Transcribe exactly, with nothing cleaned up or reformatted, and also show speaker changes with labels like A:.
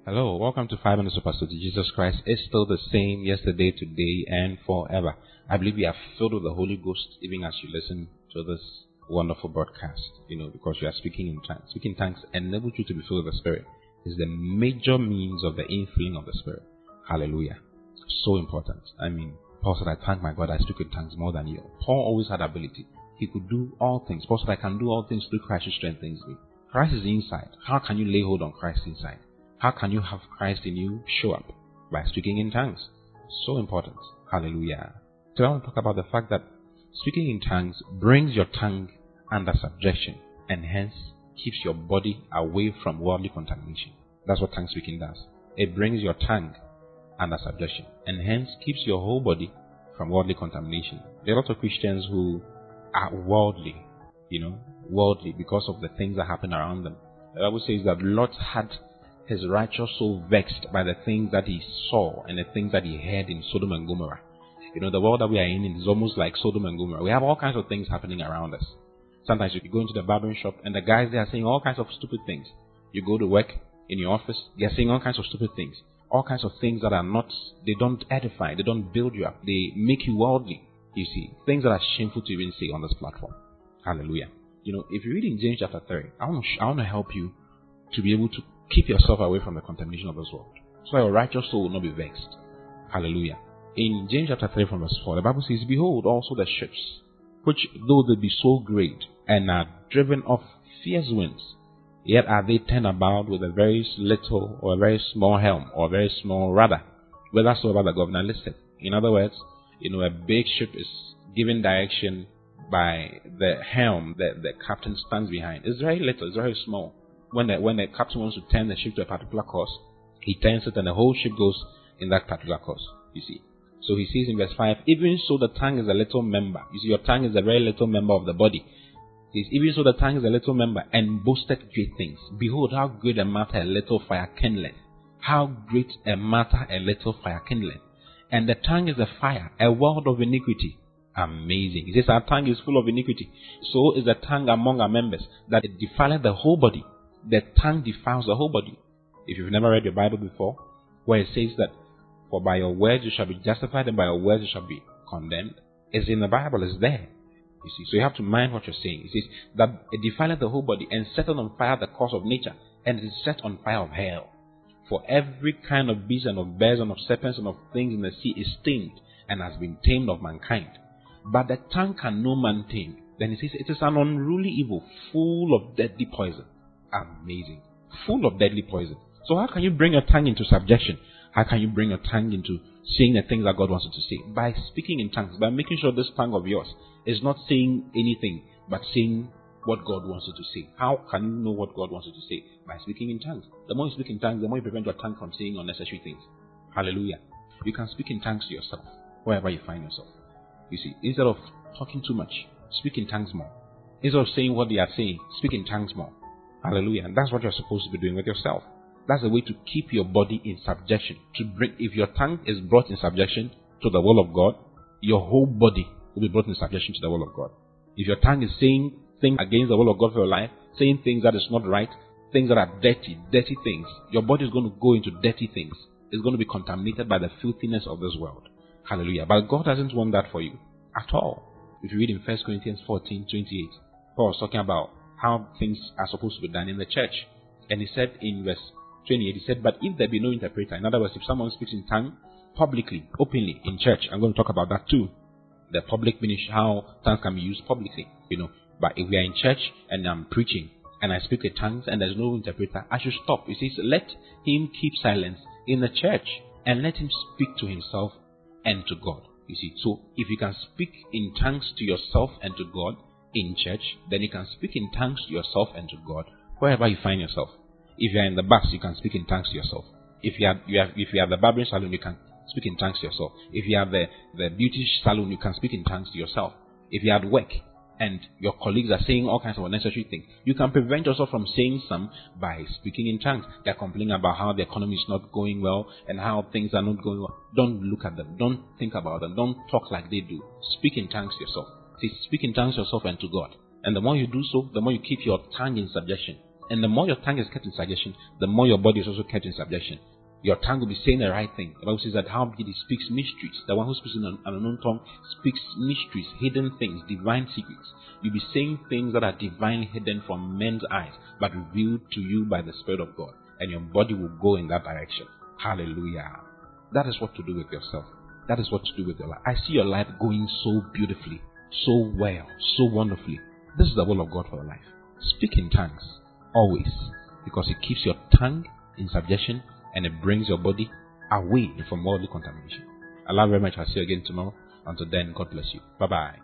A: Hello, welcome to Five Minutes with Pastor Jesus Christ. It's still the same yesterday, today, and forever. I believe we are filled with the Holy Ghost even as you listen to this wonderful broadcast, you know, because you are speaking in tongues. Speaking in tongues enables you to be filled with the Spirit. It's the major means of the infilling of the Spirit. Hallelujah. So important. I mean, Paul said, I thank my God I speak in tongues more than you. Paul always had ability. He could do all things. Paul said, I can do all things through Christ who strengthens me. Christ is inside. How can you lay hold on Christ inside? How can you have Christ in you show up? By speaking in tongues. So important. Hallelujah. Today I want to talk about the fact that speaking in tongues brings your tongue under subjection and hence keeps your body away from worldly contamination. That's what tongue speaking does. It brings your tongue under subjection and hence keeps your whole body from worldly contamination. There are a lot of Christians who are worldly, you know, worldly because of the things that happen around them. The Bible says that Lot had his righteous soul vexed by the things that he saw and the things that he heard in Sodom and Gomorrah. You know, the world that we are in is almost like Sodom and Gomorrah. We have all kinds of things happening around us. Sometimes you go into the barbering shop and the guys there are saying all kinds of stupid things. You go to work in your office, they are saying all kinds of stupid things. All kinds of things that are not, they don't edify, they don't build you up. They make you worldly, you see. Things that are shameful to even say on this platform. Hallelujah. You know, if you read in James chapter three, I want to, I want to help you to be able to keep yourself away from the contamination of this world, so your righteous soul will not be vexed. Hallelujah. In James chapter three from verse four, the Bible says, Behold also the ships, which though they be so great, and are driven of fierce winds, yet are they turned about with a very little or a very small helm, or a very small rudder, whithersoever the governor listeth. In other words, you know, a big ship is given direction by the helm that the captain stands behind. It's very little, it's very small. When the, when the captain wants to turn the ship to a particular course, he turns it and the whole ship goes in that particular course, you see. So he says in verse five, even so the tongue is a little member. You see, your tongue is a very little member of the body. He says, even so the tongue is a little member, and boasteth great things. Behold, how great a matter a little fire kindleth. How great a matter a little fire kindleth. And the tongue is a fire, a world of iniquity. Amazing. He says, our tongue is full of iniquity. So is the tongue among our members, that it defileth the whole body. The tongue defiles the whole body. If you've never read your Bible before, where it says that, for by your words you shall be justified, and by your words you shall be condemned, it's in the Bible, it's there. You see, so you have to mind what you're saying. It says that it defileth the whole body, and setteth on fire the course of nature, and it is set on fire of hell. For every kind of beast and of bears and of serpents and of things in the sea is tamed, and has been tamed of mankind. But the tongue can no man tame. Then it says it is an unruly evil, full of deadly poison. Amazing. Full of deadly poison. So how can you bring your tongue into subjection? How can you bring your tongue into saying the things that God wants you to say? By speaking in tongues. By making sure this tongue of yours is not saying anything, but saying what God wants you to say. How can you know what God wants you to say? By speaking in tongues. The more you speak in tongues, the more you prevent your tongue from saying unnecessary things. Hallelujah. You can speak in tongues to yourself, wherever you find yourself. You see, instead of talking too much, speak in tongues more. Instead of saying what they are saying, speak in tongues more. Hallelujah. And that's what you're supposed to be doing with yourself. That's a way to keep your body in subjection. To bring, if your tongue is brought in subjection to the will of God, your whole body will be brought in subjection to the will of God. If your tongue is saying things against the will of God for your life, saying things that is not right, things that are dirty, dirty things, your body is going to go into dirty things. It's going to be contaminated by the filthiness of this world. Hallelujah. But God doesn't want that for you at all. If you read in First Corinthians fourteen twenty-eight, Paul was talking about how things are supposed to be done in the church. And he said in verse twenty-eight, he said, but if there be no interpreter, in other words, if someone speaks in tongue publicly, openly, in church, I'm going to talk about that too. The public ministry, how tongues can be used publicly, you know. But if we are in church and I'm preaching and I speak in tongues and there's no interpreter, I should stop. He says, let him keep silence in the church and let him speak to himself and to God. You see, so if you can speak in tongues to yourself and to God in church, then you can speak in tongues to yourself and to God wherever you find yourself. If you are in the bus, you can speak in tongues to yourself. If you are, you are if you are the barbering salon, you can speak in tongues to yourself. If you are the, the beauty salon, you can speak in tongues to yourself. If you are at work and your colleagues are saying all kinds of unnecessary things, you can prevent yourself from saying some by speaking in tongues. They are complaining about how the economy is not going well and how things are not going well. Don't look at them. Don't think about them. Don't talk like they do. Speak in tongues to yourself. See, speak in tongues to yourself and to God. And the more you do so, the more you keep your tongue in subjection. And the more your tongue is kept in subjection, the more your body is also kept in subjection. Your tongue will be saying the right thing. The Bible says that how he speaks mysteries. The one who speaks in an unknown tongue speaks mysteries, hidden things, divine secrets. You'll be saying things that are divinely hidden from men's eyes, but revealed to you by the Spirit of God. And your body will go in that direction. Hallelujah. That is what to do with yourself. That is what to do with your life. I see your life going so beautifully, so well, so wonderfully. This is the will of God for your life. Speak in tongues, always, because it keeps your tongue in subjection and it brings your body away from worldly contamination. I love you very much. I'll see you again tomorrow. Until then, God bless you. Bye-bye.